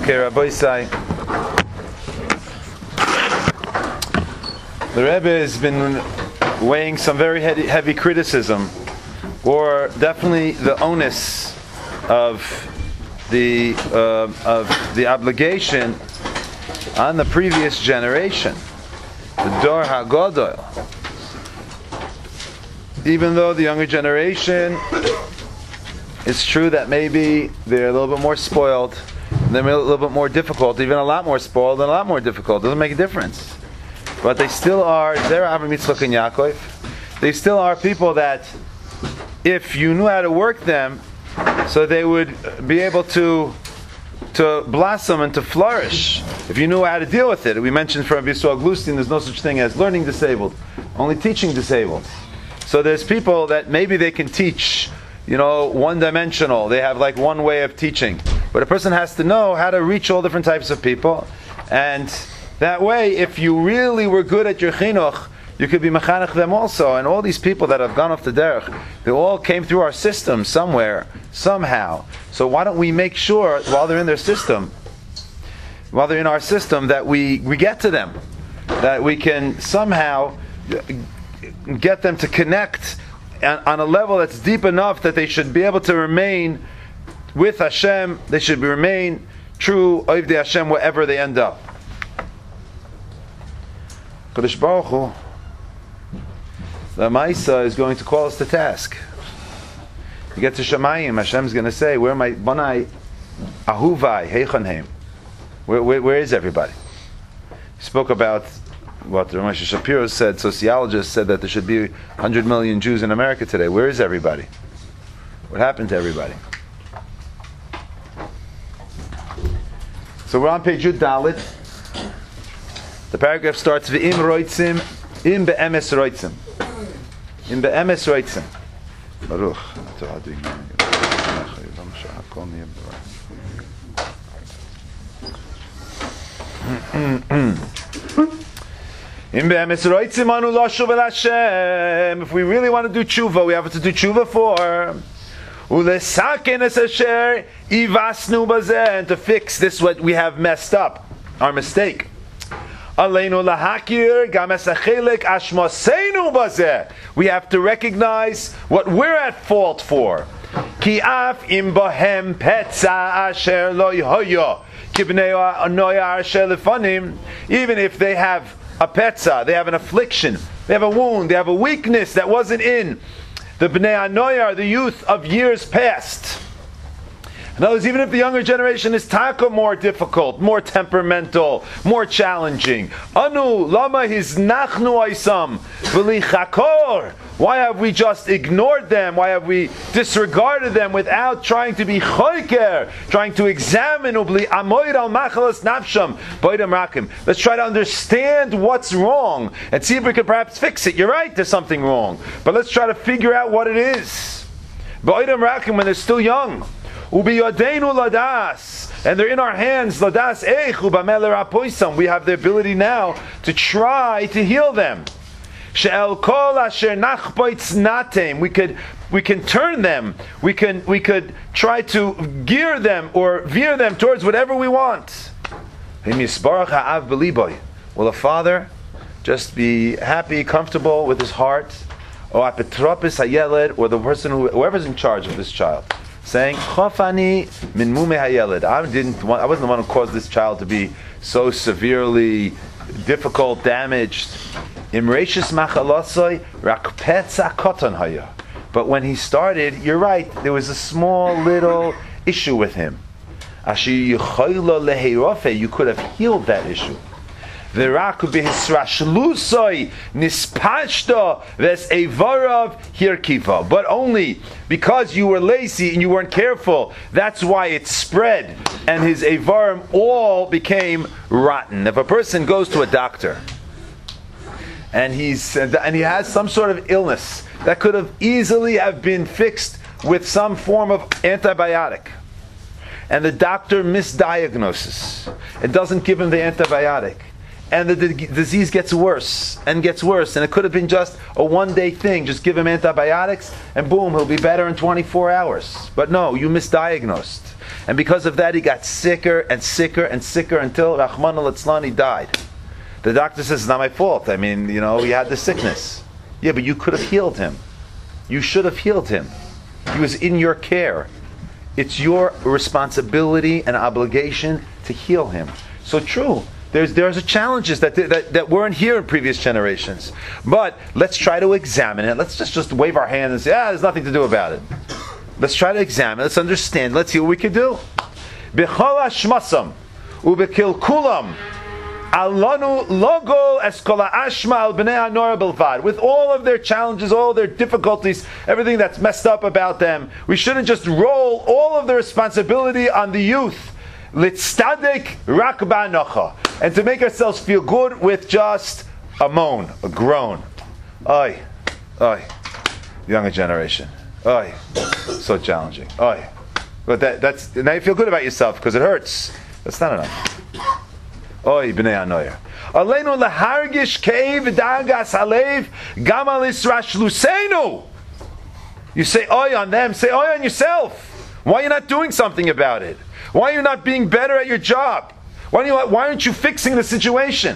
Okay, Rabbi Isai. The Rebbe has been weighing some very heavy criticism, or definitely the onus of the obligation on the previous generation, the Dor HaGodol. Even though the younger generation, it's true that maybe they're a little bit more spoiled, they're a little bit more difficult, even a lot more spoiled and a lot more difficult. It doesn't make a difference. But they still are, Zera, Avram, Yitzchak, and Yaakov. They still are people that, if you knew how to work them, so they would be able to blossom and to flourish. If you knew how to deal with it. We mentioned from Yisroel Glustin, there's no such thing as learning disabled, only teaching disabled. So there's people that maybe they can teach, one-dimensional. They have like one way of teaching. But a person has to know how to reach all different types of people. And that way, if you really were good at your chinuch, you could be mechanech them also. And all these people that have gone off the derech, they all came through our system somewhere, somehow. So why don't we make sure, while they're in their system, while they're in our system, that we get to them, that we can somehow get them to connect on a level that's deep enough that they should be able to remain with Hashem. They should remain true Ovdei Hashem wherever they end up. Kadosh Baruch Hu, the Maisa is going to call us to task. You get to Shemayim, Hashem's going to say, "Where my Banai Ahuvai Heichanem? Where is everybody?" He spoke about what Ramesh Shapiro said. Sociologists said that there should be 100 million Jews in America today. Where is everybody? What happened to everybody? So we're on page Yud Dalet. The paragraph starts V'im roitzim, im be'emes roitzim. Im be'emes roitzim. Baruch. If we really want to do tshuva, we have to do tshuva for and to fix this what we have messed up, our mistake. We have to recognize what we're at fault for. Even if they have a petza, they have an affliction, they have a wound, they have a weakness that wasn't in the Bnei Anoyar, the youth of years past. In other words, even if the younger generation is taka more difficult, more temperamental, more challenging. Anu lama hiznachnu aisam v'lichakor. Why have we just ignored them? Why have we disregarded them without trying to be choiker, trying to examine ubli amoid al machalas nafsham boidam rakim? Let's try to understand what's wrong and see if we can perhaps fix it. You're right, there's something wrong, but let's try to figure out what it is. Boidam rakim, when they're still young. Ubi yodeinu ladas, and they're in our hands. Ladas eich ubameler apoisam. We have the ability now to try to heal them. She'el kol asher nachboitz natem. We can turn them. We could try to gear them or veer them towards whatever we want. Will a father just be happy, comfortable with his heart, or apetropis hayeled, or the person whoever's in charge of this child, saying, "Chofani min mume hayeled." I wasn't the one who caused this child to be so severely difficult, damaged. Imreishis machalosoi rakpetza koton haya. But when he started, you're right, there was a small little issue with him. Ashi yichaylo leheirofe, you could have healed that issue. V'raku behisrashlusoi nispashto ves evarav hirkiva. But only because you were lazy and you weren't careful, that's why it spread, and his evarim all became rotten. If a person goes to a doctor and he has some sort of illness that could have easily have been fixed with some form of antibiotic, and the doctor misdiagnoses and doesn't give him the antibiotic, and the disease gets worse and gets worse, and it could have been just a one-day thing. Just give him antibiotics, and boom, he'll be better in 24 hours. But no, you misdiagnosed. And because of that, he got sicker and sicker and sicker until Rahman al-Itzlan, he died. The doctor says, it's not my fault. I mean, he had the sickness. Yeah, but you could have healed him. You should have healed him. He was in your care. It's your responsibility and obligation to heal him. So true. There's challenges that weren't here in previous generations. But let's try to examine it. Let's just wave our hands and say, there's nothing to do about it. Let's try to examine. Let's understand. Let's see what we can do. B'chol hashmasam u'b'kilkulam alanu logol eskola ashma al b'nei hanora belvad. With all of their challenges, all of their difficulties, everything that's messed up about them, we shouldn't just roll all of the responsibility on the youth. Litztadek rak ba'anocha. And to make ourselves feel good with just a moan, a groan. Oy, younger generation. Oy, so challenging. Oy. But that's now you feel good about yourself because it hurts. That's not enough. Oy, b'nei hanoyer. Aleinu lehargish keiv dagas halev gamal isrash luseinu. You say oy on them, say oy on yourself. Why are you not doing something about it? Why are you not being better at your job? Why aren't you fixing the situation?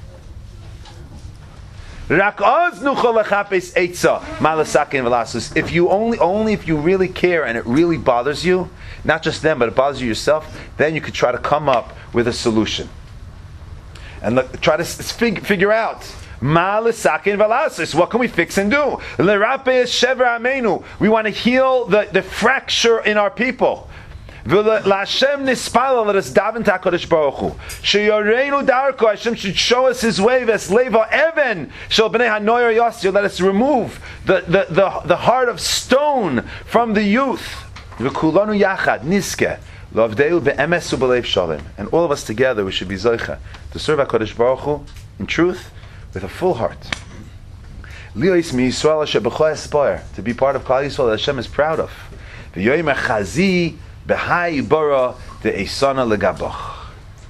If you only if you really care and it really bothers you, not just them, but it bothers you yourself, then you could try to come up with a solution. And try to figure out. What can we fix and do? We want to heal the fracture in our people. Let us daven to HaKadosh Baruch Hu. Sheyoreinu darko, Hashem should show us His way. Vesleva even shel bnei hanoyer yasir. Let us remove the heart of stone from the youth. V'kulanu yachad niske lovdeu be'emes u'belev shalom. And all of us together, we should be zoicha to serve HaKadosh Baruch Hu in truth with a full heart. Lios mi Yisrael asher b'chol aspire, to be part of Klal Yisrael that Hashem is proud of. V'yoyim chazi Behai bara de esana legabach.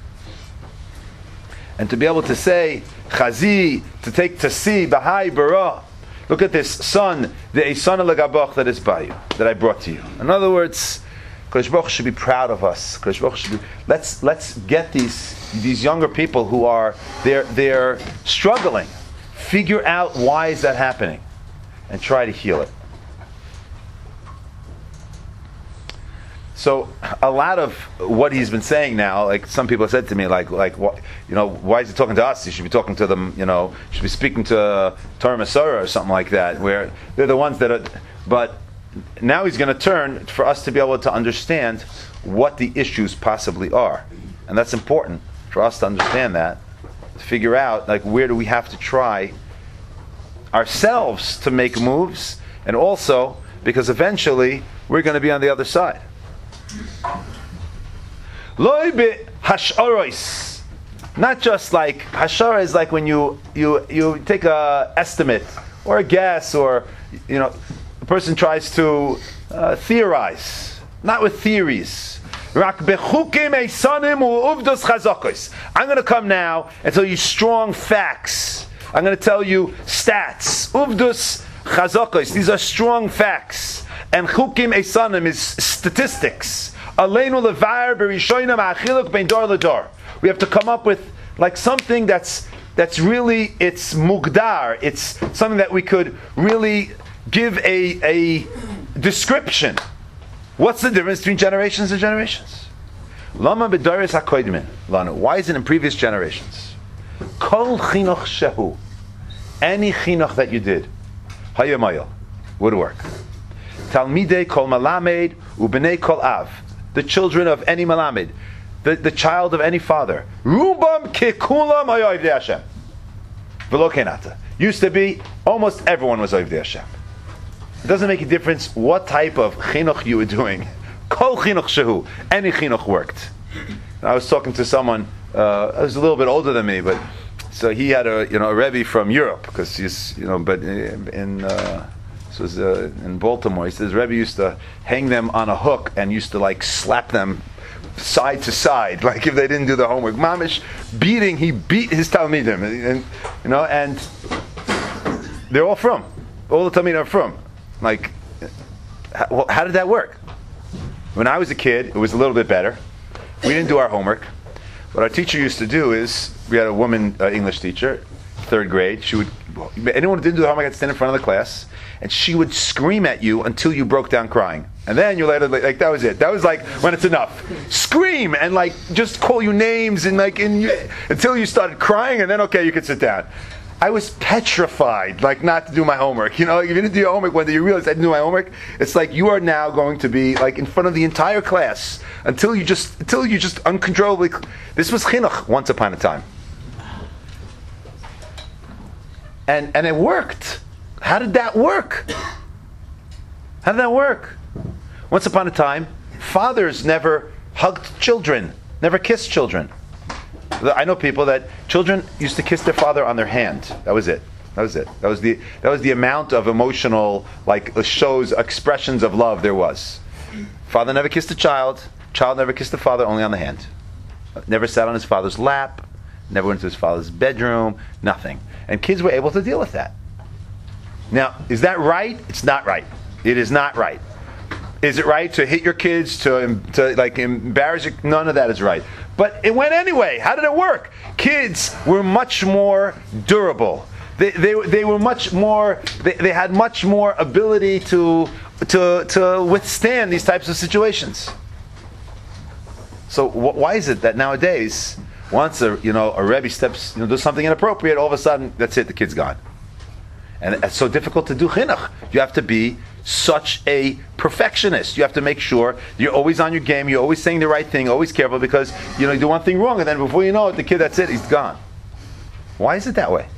And to be able to say chazi, to see behai bara. Look at this son, the esana legabach that is by you, that I brought to you. In other words, Kodesh Baruch should be proud of us. Kodesh Baruch should be. Let's get these younger people who are they're struggling. Figure out why is that happening, and try to heal it. So a lot of what he's been saying now, like some people have said to me, like what, why is he talking to us? He should be talking to them, should be speaking to Torah Masorah or something like that, where they're the ones that are. But now he's going to turn for us to be able to understand what the issues possibly are, and that's important for us to understand that, to figure out where do we have to try ourselves to make moves, and also because eventually we're going to be on the other side. Not just like hashara is like when you take a estimate or a guess, or a person tries to theorize, not with theories. I'm going to come now and tell you strong facts. I'm going to tell you stats. Uvdus chazakos. These are strong facts. And chukim esanim is statistics. Aleinu levar berishoinam achiluk bein dor ledor. We have to come up with something that's really, it's mugdar. It's something that we could really give a description. What's the difference between generations and generations? Lama b'doros hakoidmin lanu. Why is it in previous generations? Kol chinuch shehu. Any chinuch that you did, hayamayil, would work. Talmidei kol malamed u'bnei kol av. The children of any malamed, the child of any father. Rubam kekulam hayoivdei Hashem. V'lo kenata. Used to be, almost everyone was oivdei Hashem. It doesn't make a difference what type of chinuch you were doing. Kol chinuch shehu. Any chinuch worked. And I was talking to someone, who's a little bit older than me, but so he had a Rebbe from Europe, because he's but this was in Baltimore. He says Rebbe used to hang them on a hook and used to slap them side to side, like if they didn't do the homework. Mamish beating, he beat his talmidim, and they're all from. All the talmidim are from. How did that work? When I was a kid, it was a little bit better. We didn't do our homework. What our teacher used to do is, we had a woman English teacher, 3rd grade. Anyone who didn't do the homework had to stand in front of the class, and she would scream at you until you broke down crying. And then you later, like that was it. That was like when it's enough. Scream and like just call you names and until you started crying, and then okay, you could sit down. I was petrified, like not to do my homework. You know, if you didn't do your homework, when you realize I didn't do my homework, it's like you are now going to be like in front of the entire class until you just uncontrollably. This was chinuch once upon a time, and it worked. How did that work? How did that work? Once upon a time, fathers never hugged children, never kissed children. I know people that children used to kiss their father on their hand. That was it. That was the amount of emotional, shows, expressions of love there was. Father never kissed a child. Child never kissed the father, only on the hand. Never sat on his father's lap. Never went to his father's bedroom. Nothing. And kids were able to deal with that. Now, is that right? It's not right. It is not right. Is it right to hit your kids, to embarrass you? None of that is right. But it went anyway. How did it work? Kids were much more durable. They were much more. They had much more ability to withstand these types of situations. So why is it that nowadays, once a Rebbe steps, does something inappropriate, all of a sudden that's it, the kid's gone, and it's so difficult to do chinuch. You have to be such a perfectionist. You have to make sure you're always on your game, you're always saying the right thing, always careful, because you do one thing wrong and then before you know it, the kid, that's it, he's gone. Why is it that way?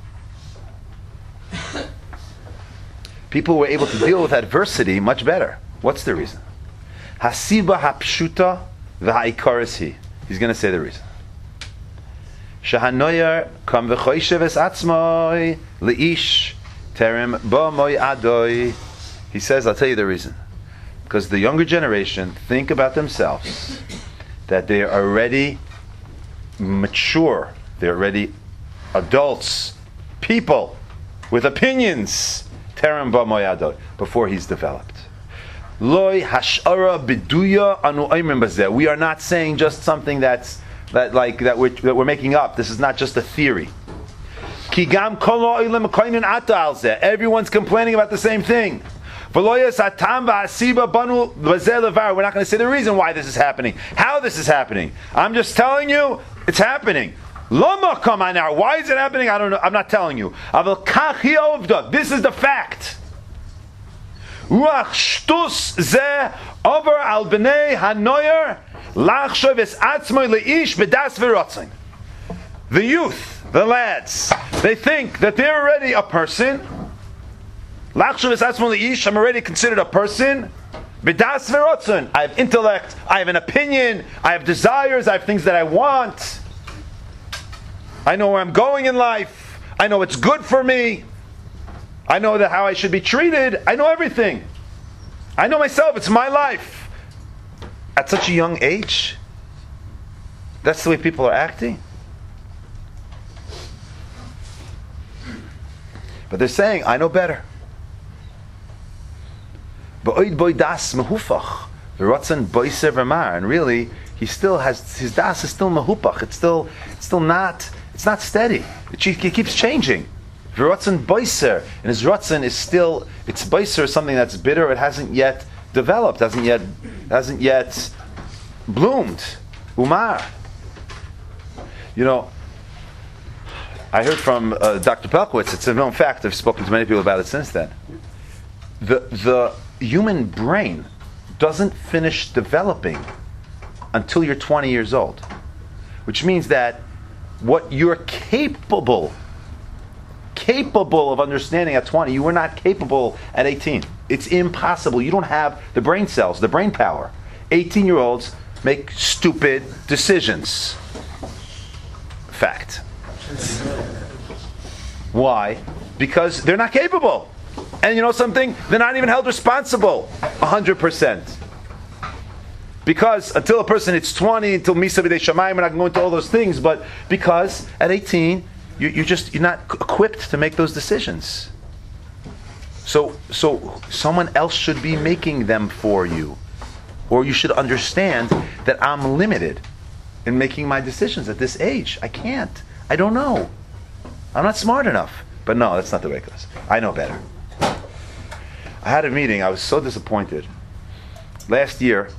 People were able to deal with adversity much better. What's the reason? Hasiba hapshuta v'ha'ikaris hi. He's going to say the reason. Shahanoyer kam v'choyshev es atzmoi leish terem bo moi adoi. He says, I'll tell you the reason. Because the younger generation think about themselves that they are already mature, they're already adults, people with opinions, terem ba moyado, before he's developed. Loi hashara biduya anu oimrim bazeh. We are not saying just something that we're making up. This is not just a theory. Everyone's complaining about the same thing. We're not going to say the reason why this is happening, how this is happening. I'm just telling you, it's happening. Come on now. Why is it happening? I don't know. I'm not telling you. This is the fact. The youth, the lads, they think that they're already a person. I'm already considered a person. I have intellect, I have an opinion, I have desires, I have things that I want. I know where I'm going in life. I know what's good for me. I know how I should be treated. I know everything. I know myself. It's my life. At such a young age, that's the way people are acting. But they're saying, I know better. And really, he still has, his das is still mahupach. It's not steady. It keeps changing. V'rotzen boiser, and his rotzen is still, it's boiser is something that's bitter. It hasn't yet developed, hasn't yet bloomed. Umar. I heard from Dr. Pelkowitz. It's a known fact. I've spoken to many people about it since then. The human brain doesn't finish developing until you're 20 years old, which means that what you're capable of understanding at 20, you were not capable at 18. It's impossible. You don't have the brain cells, the brain power. 18-year-olds make stupid decisions. Fact. Why? Because they're not capable. And you know something? They're not even held responsible 100%. Because until a person hits 20, until Misa B'dei Shamayim, we're not going into all those things, but because at 18, you're not equipped to make those decisions. So someone else should be making them for you. or you should understand that I'm limited in making my decisions at this age. I can't. I don't know. I'm not smart enough. But no, that's not the way it goes. I know better. I had a meeting. I was so disappointed. Last year,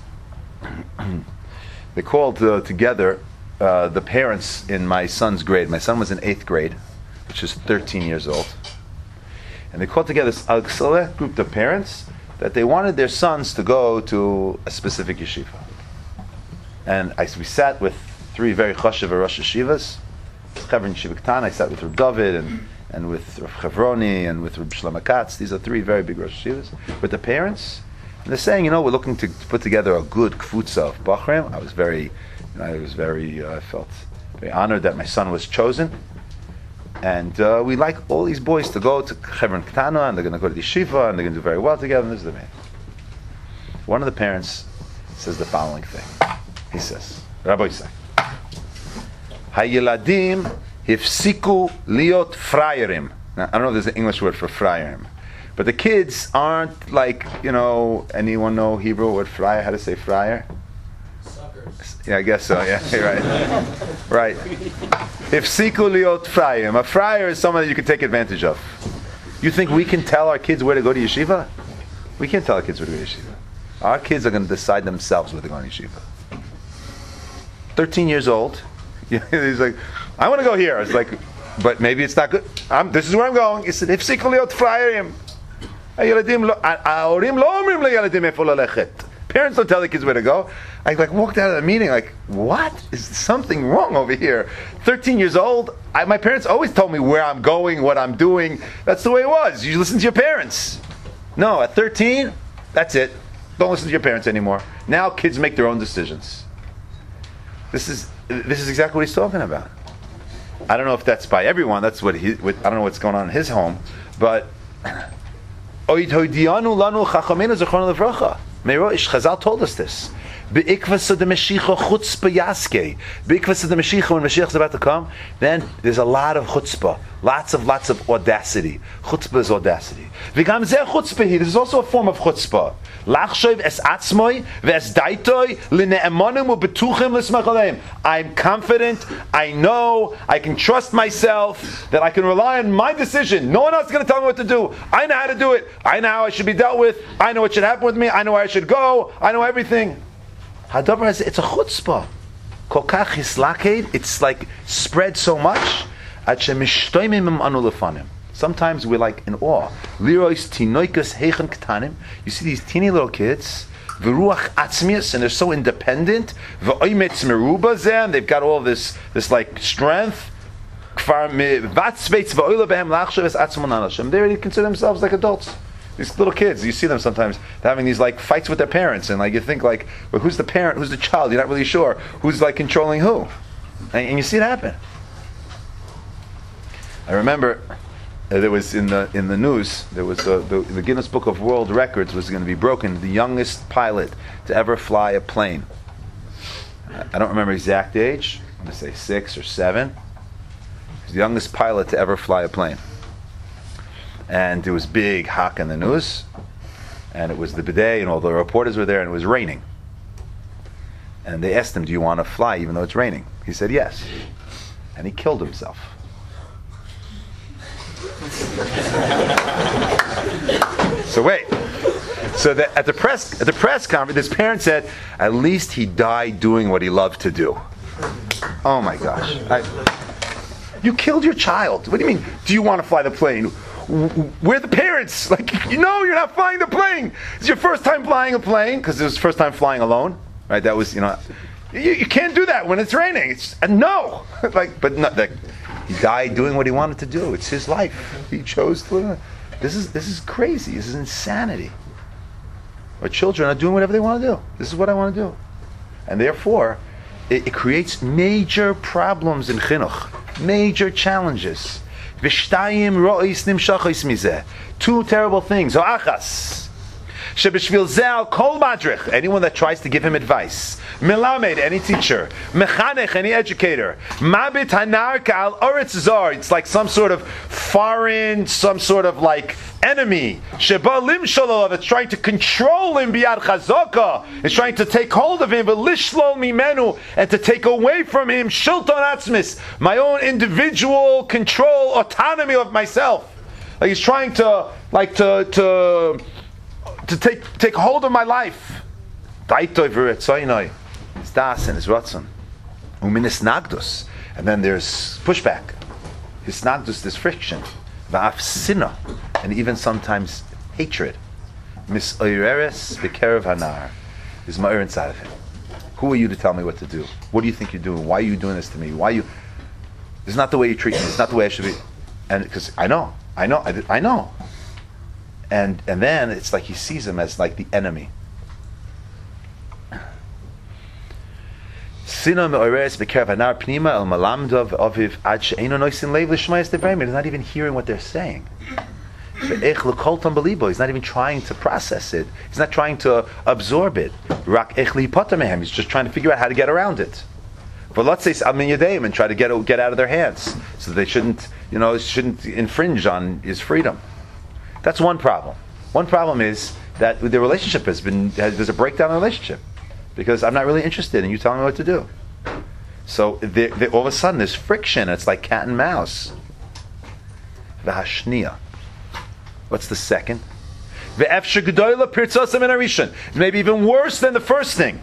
they called together the parents in my son's grade. My son was in 8th grade, which is 13 years old. And they called together a select group of parents that they wanted their sons to go to a specific yeshiva. And we sat with 3 very chashuv Rosh Yeshivas. Chevron Yeshiva K'tana. I sat with Reb David and with Rav Chevroni and with Reb Shlomo Katz. These are 3 very big Rosh Yeshivas. With the parents, and they're saying, we're looking to put together a good kfutza of Bachrim. I felt very honored that my son was chosen. And we like all these boys to go to Chevron K'tana, and they're going to go to the yeshiva, and they're going to do very well together, and this is the man. One of the parents says the following thing. He says, Rabbi Yisai, Hayeladim hifsiku liot frayerim. Now, I don't know if there's an English word for frayerim, but the kids aren't like, anyone know Hebrew word fryer? How to say fryer? Suckers. Yeah, I guess so, yeah, right. Right. Hifsiku liot frayerim. A fryer is someone that you can take advantage of. You think we can tell our kids where to go to yeshiva? We can't tell our kids where to go to yeshiva. Our kids are going to decide themselves where to go to yeshiva. 13 years old. He's like, I want to go here. It's like, but maybe it's not good. This is where I'm going. He said, "Hifsiku liot frayerim." Parents don't tell the kids where to go. I walked out of the meeting like, what? Is something wrong over here? 13 years old. My parents always told me where I'm going, what I'm doing. That's the way it was. You listen to your parents. No, at 13, that's it. Don't listen to your parents anymore. Now kids make their own decisions. This is exactly what he's talking about. I don't know if that's by everyone. That's what I don't know what's going on in his home, but Chazal told us this. Be'ikvas of the Mashiach chutzpah yaske. Be'ikvas of the Mashiach, when Mashiach is about to come, then there's a lot of chutzpah, lots of audacity. Chutzpah is audacity. V'gam zeh chutzpah hi. This is also a form of chutzpah. Lachshov es atzmoi ve'es daitoi line'emonim u'betuchim l'smach aleim. I'm confident. I know. I can trust myself that I can rely on my decision. No one else is going to tell me what to do. I know how to do it. I know how I should be dealt with. I know what should happen with me. I know where I should go. I know everything. Hadavar is, it's a chutzpah. Kolkach hislaked, it's like spread so much. Sometimes we're like in awe. Lirois tinoikas heichen ktanim. You see these teeny little kids, v'ruach atzmius, and they're so independent. V'oimetz meruba zeh, and they've got all this like strength. They already consider themselves like adults. These little kids, you see them sometimes having these like fights with their parents, and like you think like, well, who's the parent, who's the child? You're not really sure who's like controlling who, and you see it happen. I remember there was in the news there was the Guinness Book of World Records was going to be broken. The youngest pilot to ever fly a plane. I don't remember exact age. I'm going to say 6 or 7. He was the youngest pilot to ever fly a plane. And there was big hawk in the news, and it was the bidet, and all the reporters were there, and it was raining. And they asked him, do you want to fly even though it's raining? He said yes. And he killed himself. So wait. So at the press conference, this parent said, at least he died doing what he loved to do. Oh my gosh. You killed your child. What do you mean, do you want to fly the plane? We're the parents. Like, you're not flying the plane. It's your first time flying a plane, because it was first time flying alone, right? That was, you can't do that when it's raining. No. But no, he died doing what he wanted to do. It's his life. He chose to. This is crazy. This is insanity. Our children are doing whatever they want to do. This is what I want to do. And therefore, it creates major problems in chinuch, major challenges. 2 terrible things. Anyone that tries to give him advice, Milamed, any teacher. Mechanech, any educator. Mabit hanar ka'al oretz zar. It's like some sort of foreign, some sort of like enemy. Sheba lim shalom. It's trying to control him biyad chazaka. It's trying to take hold of him, but lishlol mimenu, and to take away from him shilton atzmis, my own individual control, autonomy of myself. Like he's trying to take hold of my life. Daitoi v'retzainoi. His das and his ratzon. Uminis nagdus. And then there's pushback. His nagdus, there's friction. Va'af sinna. And even sometimes hatred. Mis oireres b'kerev hanar. There's ma'ir inside of him. Who are you to tell me what to do? What do you think you're doing? Why are you doing this to me? Why you... This is not the way you treat me. It's not the way I should be. And because I know. And then it's like he sees him as like the enemy. He's not even hearing what they're saying. He's not even trying to process it. He's not trying to absorb it. He's just trying to figure out how to get around it. But let's say and try to get out of their hands, so that they shouldn't infringe on his freedom. That's one problem. One problem is that the relationship there's a breakdown in the relationship, because I'm not really interested in you telling me what to do. So all of a sudden there's friction. It's like cat and mouse. V'hashniya. What's the second? Ve'efshir gedola pirtzasam in arishan. Maybe even worse than the first thing.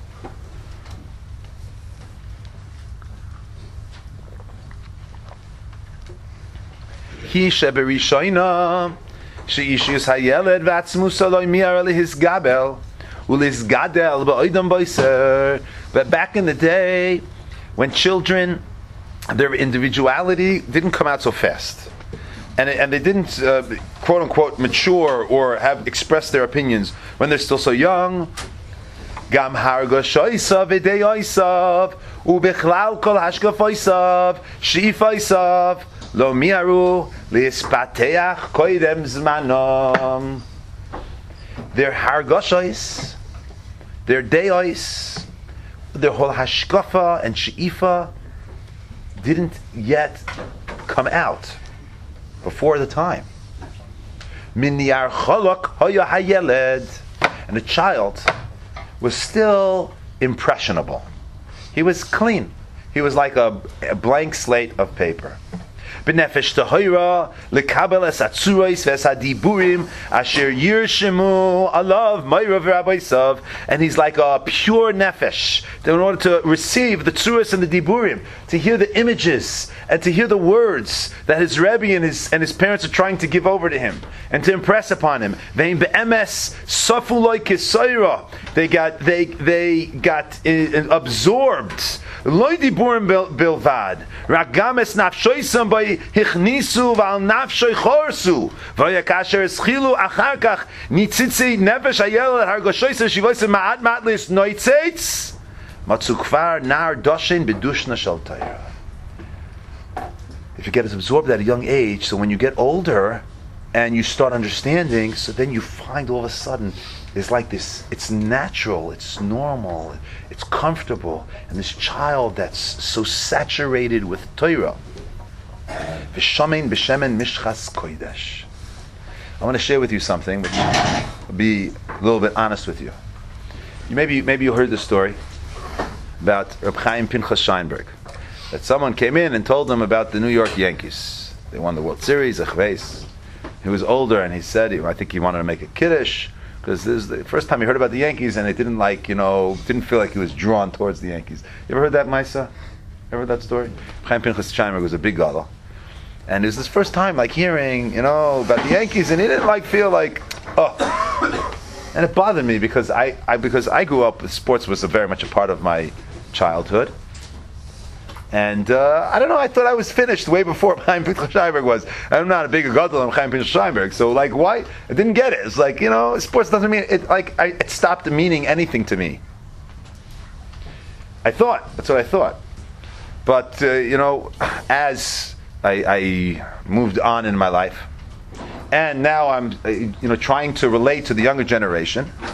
He sheberishoina sheishus hayeled v'atzmus aloi miar lehisgabel ulisgadel ba'oidam boiser. But back in the day, when children, their individuality didn't come out so fast, and they didn't quote unquote mature or have expressed their opinions when they're still so young. Gam hargoshoisav v'deyoisav ubichlal kol hashkafoisav shiifaisav lo miaru liispateach koidem zmanom. Their hargoshois, their deyois, their whole hashkafa and sheifa didn't yet come out before the time. Min niyar cholok hoya hayeled, and the child was still impressionable. He was clean. He was like a blank slate of paper. B'nefesh tahira lekabel es atzuros v'es hadiburim asher yirshemu alav ma'irav rabbisav, and he's like a pure nefesh. In order to receive the tzuros and the diburim, to hear the images and to hear the words that his Rebbe and his parents are trying to give over to him and to impress upon him. Ve'im be'emes safu loy kisayra. They got absorbed. Loy diburim bilvad. Ragames nafshoisam by hichnisu val nafshoy chorsu. Vayakasher eschilu acharkach nitzitzi nefesh hayel hargoshoisa shivoisa ma'at matlis noitzets matzukvar nar doshin bedushna shel Torah. If you get absorbed at a young age, so when you get older and you start understanding, so then you find all of a sudden it's like this, it's natural, it's normal, it's comfortable, and this child that's so saturated with Torah. V'shamein b'shemen mishchas kodesh. I want to share with you something, but I'll be a little bit honest with you. Maybe you heard the story about Reb Chaim Pinchas Scheinberg, that someone came in and told them about the New York Yankees. They won the World Series, he was older, and he said, I think he wanted to make a kiddush, because this is the first time he heard about the Yankees, and it didn't didn't feel like he was drawn towards the Yankees. You ever heard that, Maisa? Ever heard that story? Chaim Pinchas Scheinberg was a big gadol, and it was his first time hearing about the Yankees, and he didn't feel and it bothered me because I grew up, sports was very much a part of my childhood. And I don't know, I thought I was finished way before Chaim Pinchas Scheinberg was. I'm not a big gadol on Chaim Pinchas Scheinberg, so why? I didn't get it. It's sports doesn't mean it. It stopped meaning anything to me. That's what I thought. But as I moved on in my life, and now I'm trying to relate to the younger generation.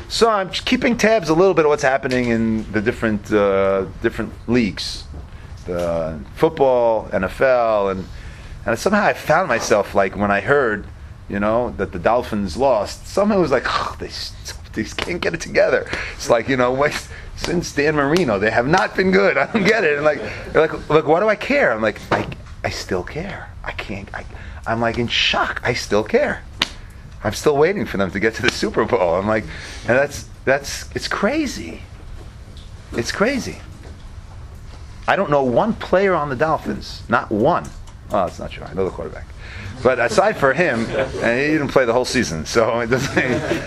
So I'm keeping tabs a little bit of what's happening in the different leagues, the football, NFL, and somehow I found myself like when I heard, that the Dolphins lost. Somehow it was like, they can't get it together. It's like, since Dan Marino, they have not been good. I don't get it. And like, why do I care? I'm like, I still care. I'm like in shock. I still care. I'm still waiting for them to get to the Super Bowl. I'm like, and it's crazy. It's crazy. I don't know one player on the Dolphins. Not one. Oh, that's not true. I know the quarterback. But aside for him, and he didn't play the whole season, so it doesn't.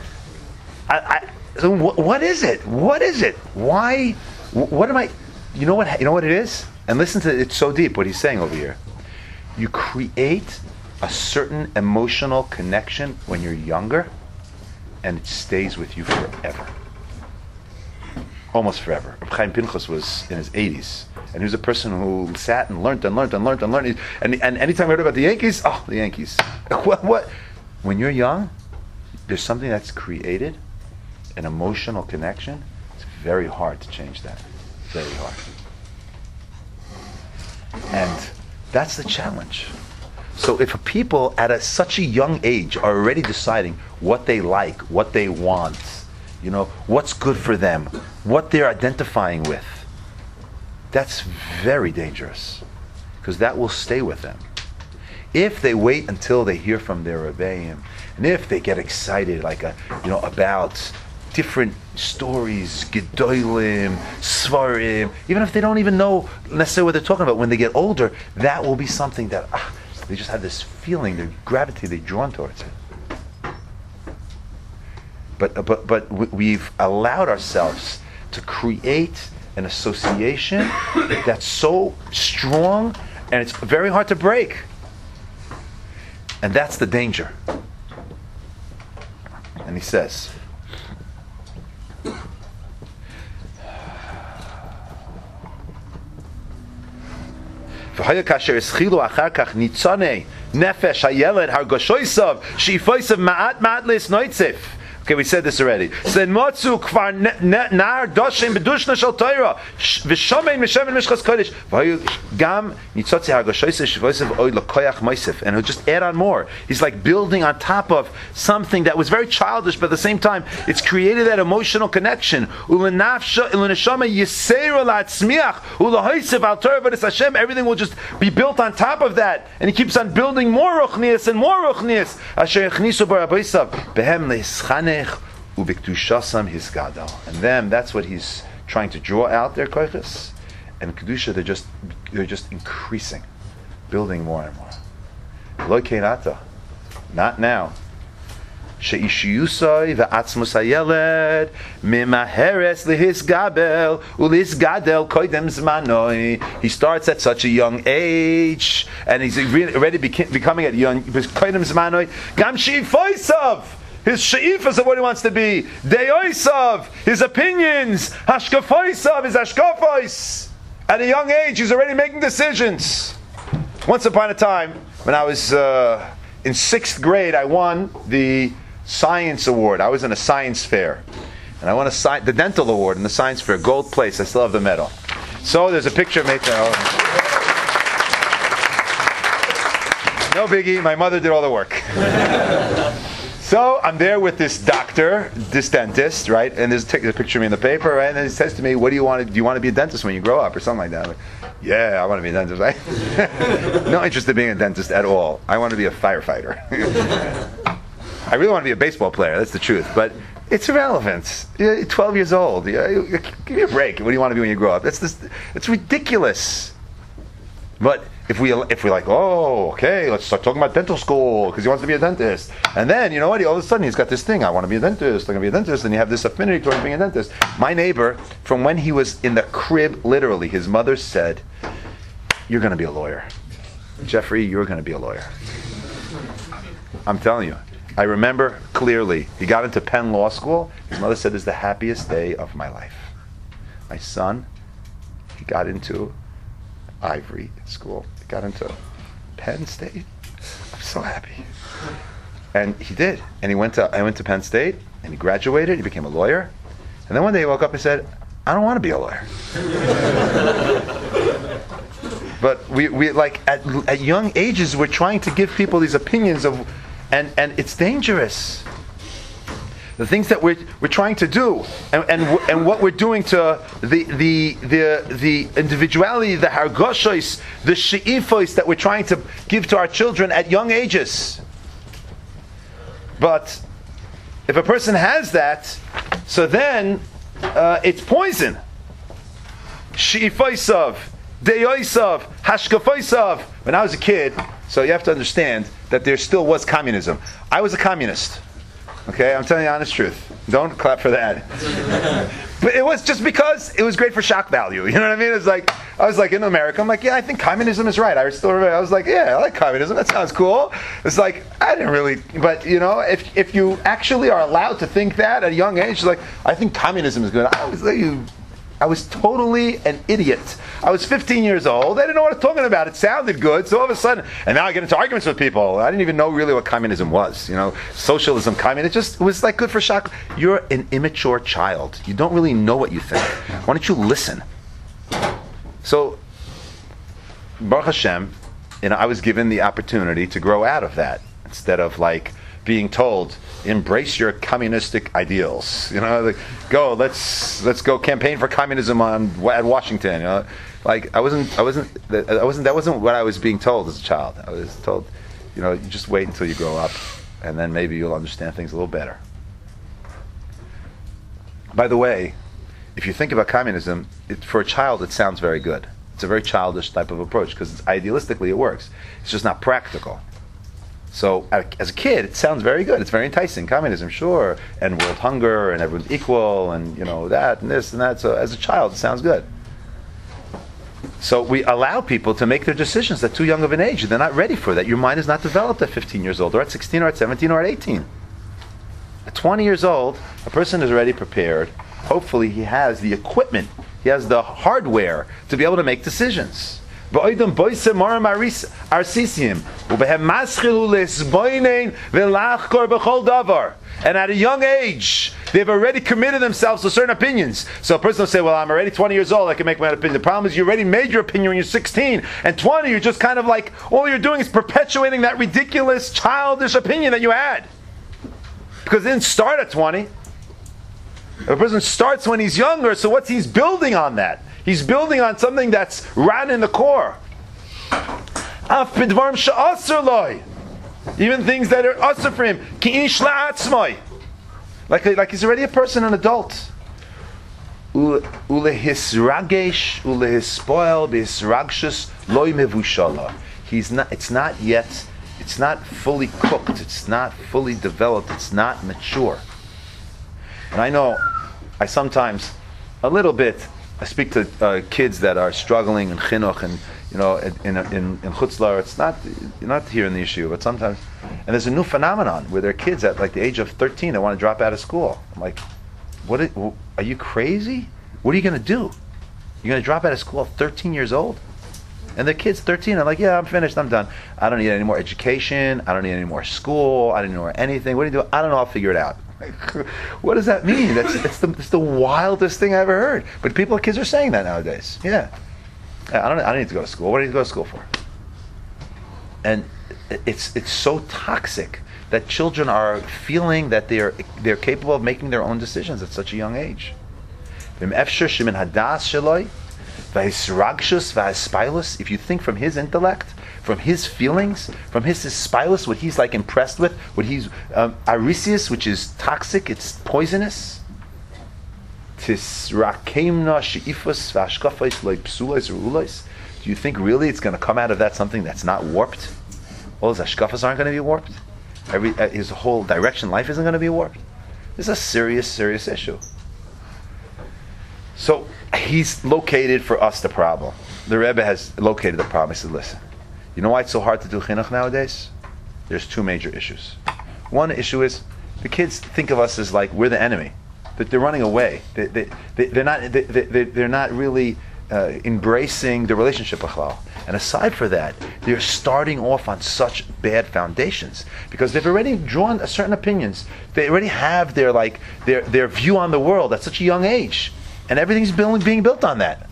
So what is it? What is it? Why? What am I? You know what? You know what it is? And listen to it. It's so deep what he's saying over here. You create a certain emotional connection when you're younger, and it stays with you forever. Almost forever. Reb Chaim Pinchas was in his 80s, and he was a person who sat and learned. And anytime I heard about the Yankees, the Yankees. What? When you're young, there's something that's created, an emotional connection. It's very hard to change that. Very hard. And that's the challenge. So if people at such a young age are already deciding what they like, what they want, what's good for them, what they're identifying with, that's very dangerous, because that will stay with them. If they wait until they hear from their Rebbeim, and if they get excited about different stories, Gedolim, Svarim, even if they don't even know necessarily what they're talking about, when they get older, that will be something that they just have this feeling, their gravity, they're drawn towards it. But we've allowed ourselves to create an association that's so strong, and it's very hard to break. And that's the danger. And he says, v'haya kasher eschilu achar kach nitzanei nefesh hayeled hargoshoisav she'ifoisav ma'at leis noitzif. Okay, we said this already. So then Motzu kvar nar doshim bedushna shel Torah v'shomein mishemen mishchas kodesh v'hayu gam nitzotzi hargoshoisav she'ifoisav oid l'koyach moisif. And he'll just add on more. He's like building on top of something that was very childish, but at the same time, it's created that emotional connection. Ulenafsha uleneshama yisera la'atzmiach ulahoisav al Torah v'des Hashem. Everything will just be built on top of that, and he keeps on building more ruchnias and more ruchnias. Asher yechnisu bar abaysav behem leischane. And then that's what he's trying to draw out their koiches. And kedusha, they're just increasing, building more and more. Lo keinata, not now. Sheishiyusai ve'atzmus hayeled mimaheres lihisgabel ulisgadel koidem zmanoi. He starts at such a young age, and he's already becoming at young koidem zmanoi. Gam shifoisav. His she'ifas of what he wants to be. Deoisav, his opinions. Hashkafoisav, his hashkafos. At a young age, he's already making decisions. Once upon a time, when I was in 6th grade, I won the science award. I was in a science fair. And I won the dental award in the science fair, gold place. I still have the medal. So there's a picture of me. No biggie, my mother did all the work. So I'm there with this doctor, this dentist, right? And there's a picture of me in the paper, right? And then he says to me, "What do you want to be a dentist when you grow up," or something like that? I'm like, yeah, I want to be a dentist, right? No interest in being a dentist at all. I want to be a firefighter. I really want to be a baseball player. That's the truth, but it's irrelevant. You're 12 years old. Give me a break. What do you want to be when you grow up? It's ridiculous. But if we're like, oh, okay, let's start talking about dental school because he wants to be a dentist, and then you know what? All of a sudden he's got this thing. I want to be a dentist. I'm going to be a dentist, and you have this affinity towards being a dentist. My neighbor, from when he was in the crib, literally, his mother said, "You're going to be a lawyer, Jeffrey. You're going to be a lawyer." I'm telling you. I remember clearly. He got into Penn Law School. His mother said, "This is the happiest day of my life." My son, he got into Ivory at school. Got into Penn State. I'm so happy. And he did. And I went to Penn State, and he graduated, he became a lawyer. And then one day he woke up and said, I don't want to be a lawyer. But we like at young ages, we're trying to give people these opinions of, and it's dangerous. The things that we're trying to do, and what we're doing to the individuality, the hargoshos, the she'ifos that we're trying to give to our children at young ages. But if a person has that, so then it's poison. She'ifosav, deyosav, hashkafosav. When I was a kid, so you have to understand that there still was communism. I was a communist. Okay, I'm telling you the honest truth. Don't clap for that. But it was just because it was great for shock value. You know what I mean? It's like, I was like in America, I'm like, yeah, I think communism is right. I was like, yeah, I like communism. That sounds cool. It's like, I didn't really, but you know, if you actually are allowed to think that at a young age, like, I think communism is good. I was totally an idiot. I was 15 years old. I didn't know what I was talking about. It sounded good. So all of a sudden, and now I get into arguments with people. I didn't even know really what communism was. You know, socialism, communism. It was like good for shock. You're an immature child. You don't really know what you think. Why don't you listen? So, Baruch Hashem, I was given the opportunity to grow out of that instead of like being told, embrace your communistic ideals. You know, like, go, let's go campaign for communism at Washington. You know, like that wasn't what I was being told as a child. I was told, you know, you just wait until you grow up, and then maybe you'll understand things a little better. By the way, if you think about communism, for a child, it sounds very good. It's a very childish type of approach because idealistically it works. It's just not practical. So as a kid, it sounds very good. It's very enticing. Communism, sure, and world hunger, and everyone's equal, and you know that and this and that. So as a child, it sounds good. So we allow people to make their decisions at too young of an age. They're not ready for that. Your mind is not developed at 15 years old, or at 16, or at 17, or at 18. At 20 years old, a person is already prepared. Hopefully, he has the equipment, he has the hardware to be able to make decisions. And at a young age, they've already committed themselves to certain opinions. So a person will say, well, I'm already 20 years old, I can make my own opinion. The problem is you already made your opinion when you're 16. And 20, you're just kind of like, all you're doing is perpetuating that ridiculous, childish opinion that you had. Because it didn't start at 20. A person starts when he's younger, so what's he's building on that? He's building on something that's rotten in the core. Even things that are asur for him. Like he's already a person, an adult. It's not fully cooked, it's not fully developed, it's not mature. And I know, I sometimes, a little bit, I speak to kids that are struggling in chinuch and in Chutz La'aretz. It's not, you're not here in the issue, but sometimes, and there's a new phenomenon where there are kids at like the age of 13 that want to drop out of school. I'm like, are you crazy? What are you going to do? You're going to drop out of school at 13 years old? And the kids 13 are like, yeah, I'm finished, I'm done. I don't need any more education, I don't need any more school, I don't need more anything. What do you do? I don't know, I'll figure it out. What does that mean? It's the wildest thing I ever heard. But kids are saying that nowadays. Yeah. I don't need to go to school. What do you need to go to school for? And it's so toxic that children are feeling that they're capable of making their own decisions at such a young age. If you think from his intellect, from his feelings, from his spilus, what he's like impressed with, what he's arisius, which is toxic, it's poisonous. Do you think really it's going to come out of that something that's not warped? All his ashkafas aren't going to be warped. His whole direction in life isn't going to be warped. This is a serious, serious issue. So he's located for us the problem. The Rebbe has located the problem. He said, listen, you know why it's so hard to do chinuch nowadays? There's two major issues. One issue is the kids think of us as like we're the enemy, that they're running away. They're not really embracing the relationship with Chalal. And aside from that, they're starting off on such bad foundations because they've already drawn certain opinions. They already have their view on the world at such a young age, and everything's being built on that.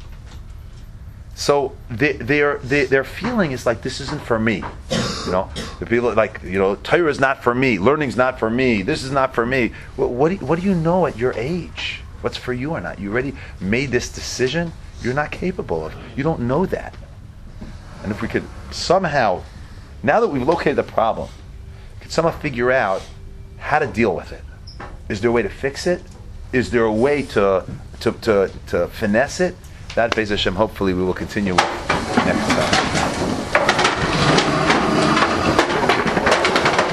So their feeling is like, this isn't for me. The people Torah is not for me, learning's not for me, this is not for me. What do you know at your age? What's for you or not? You already made this decision. You're not capable of. You don't know that. And if we could somehow, now that we've located the problem, could somehow figure out how to deal with it. Is there a way to fix it? Is there a way to finesse it? That, Be'ez Hashem, hopefully we will continue with next.